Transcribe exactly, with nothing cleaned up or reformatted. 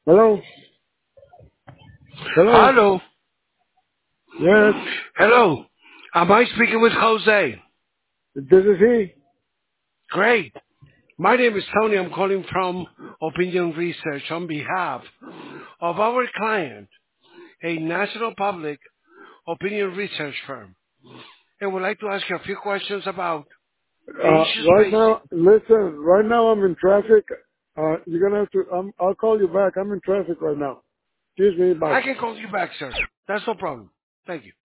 Hello? Hello? Hello. Yes, Hello. Am I speaking with Jose? this is he. Great. My name is Tony. I'm calling from Opinion Research on behalf of our client, a national public opinion research firm. And would like to ask you a few questions about the Uh, issues right facing. now, listen, right now I'm in traffic. Uh, you're gonna have to, um, I'll call you back. I'm in traffic right now. Excuse me, bye. I can call you back, sir. That's no problem. Thank you.